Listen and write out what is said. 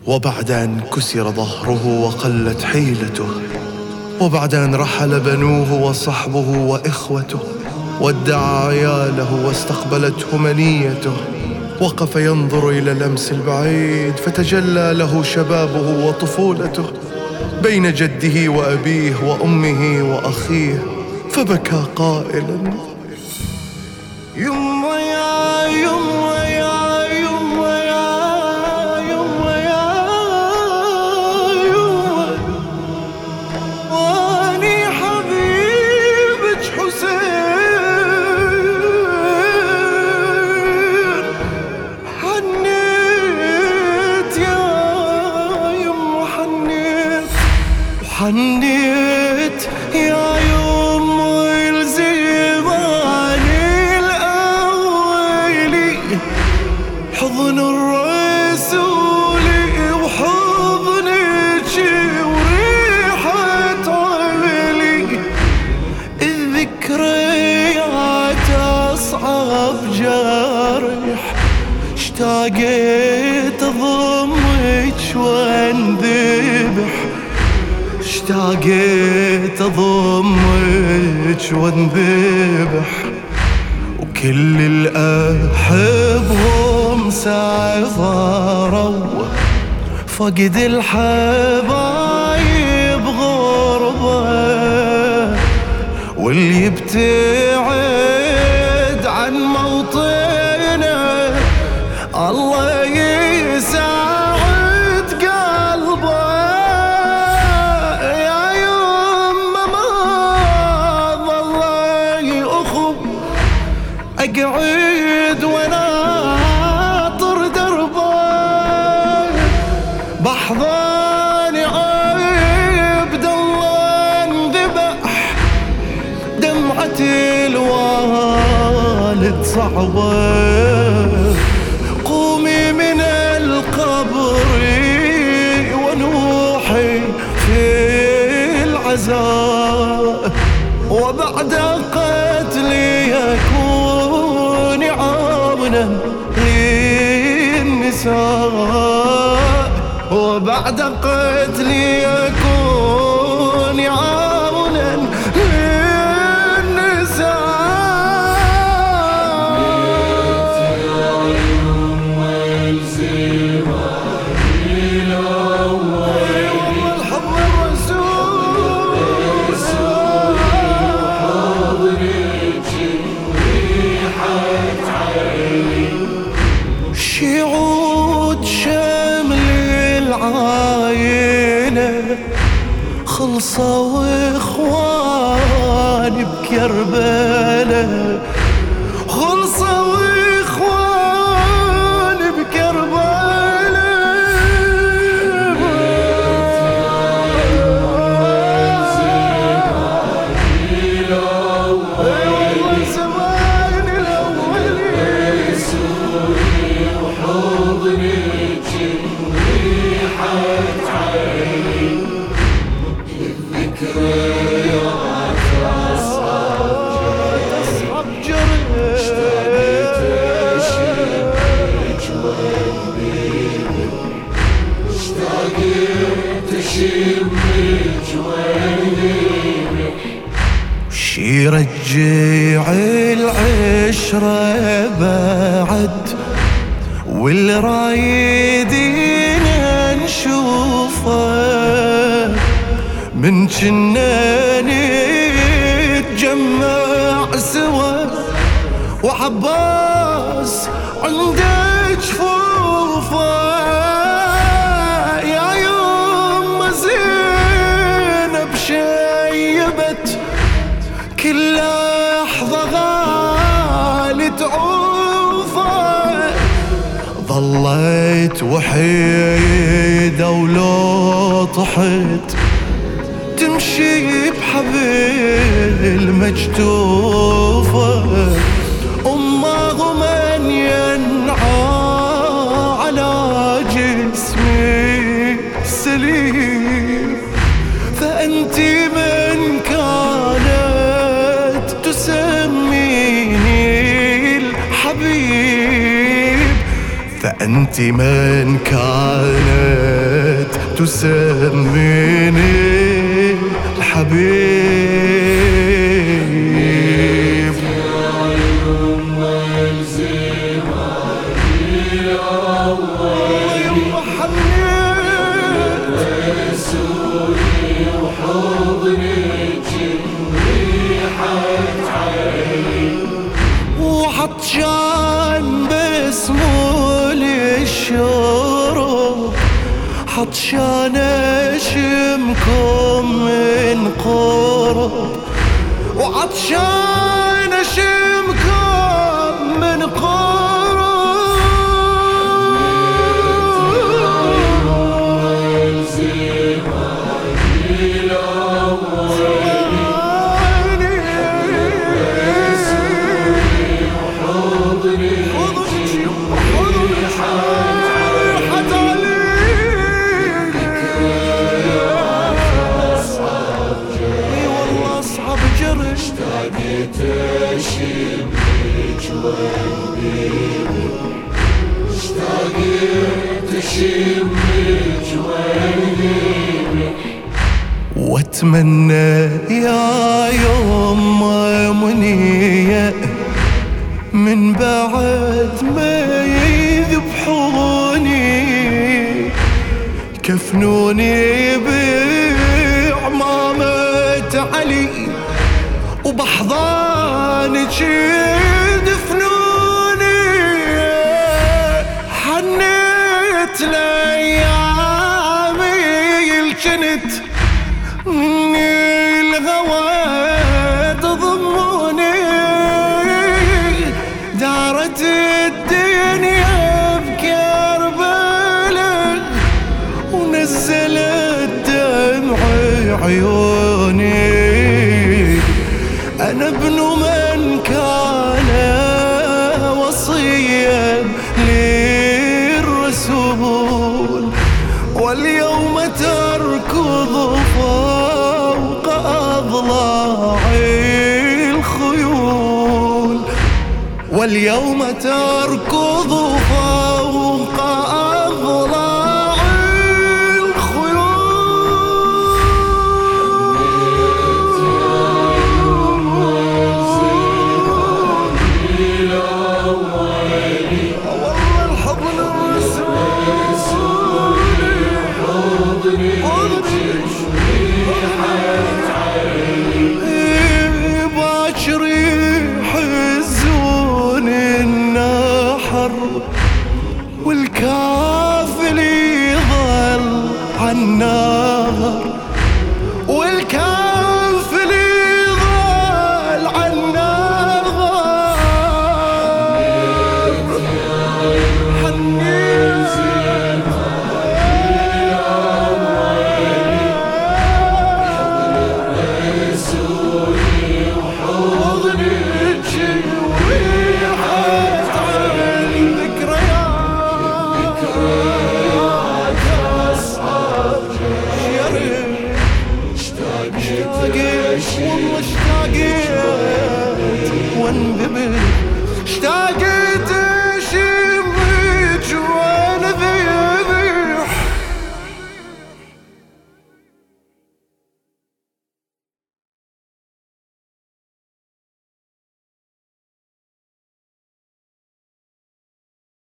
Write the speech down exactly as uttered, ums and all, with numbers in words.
وبعد أن كسر ظهره وقلت حيلته، وبعد أن رحل بنوه وصحبه وإخوته، وادعى عياله واستقبلته منيته، وقف ينظر إلى لمس البعيد فتجلى له شبابه وطفولته بين جده وأبيه وأمه وأخيه، فبكى قائلا: يما يا يما يا يما يا يما يا يما، واني حبيبك حسين حنيت يا يما، حنيت وحنيت يا يما حضن الرسول وحضنك وريحة عملي، الذكريات أصعب جرح، اشتاقيت أضمك وانذبح، اشتاقيت أضمك وانذبح، وكل الأحبهم سافروا، فقد الحبايب غربة، واللي يبتعد عن موطنه الله يساعد قلبه. يا يما ما ظل أخو أقعد وناطر دربه، بحضان عبد الله انذبح، دمعة الوالد صعبة، قومي من القبر ونوحي في العزاء، وبعد قتلي يكون عامنا للنساء، وبعد قتلي يكون عامنا للنساء. شيعود شمل العايلة خلصوا اخواني بكربلة، خلصوا اخواني بكربلة، شي رجع العشرة بعد، واللي رايدين نشوفه، من جنا نتجمع سوا، وعباس عند جفوفه. يا يما زينب شيبت كل لحظة غالي تعوفه، ظليت وحيدة ولو طحت تمشي بحبل مجتوفة، أمه من ينعى على جسمي سليم، فأنت من كانت تسميني الحبيب، أنت من كانت تسميني الحبيب. وعطشان باسمه للشرب، عطشان اشمكم من قرب، وعطشان اشمكم من قرب. اشتقت اشمك وقلبي، اشتقت اشمك وقلبي، واتمنى يا يوم منية من بعد ما يذبحوني كفنوني بعمامة علي، وبحضانك دفنوني. حنيت لأيامي الجنت الهوى تضموني، دارت الدنيا بكربلاء ونزلت دمع عيوني. أنا ابن من كان وصيا للرسول، واليوم تركض فوق أضلاع الخيول، واليوم تركض فوق أضلاع والكافل يظل عالنار.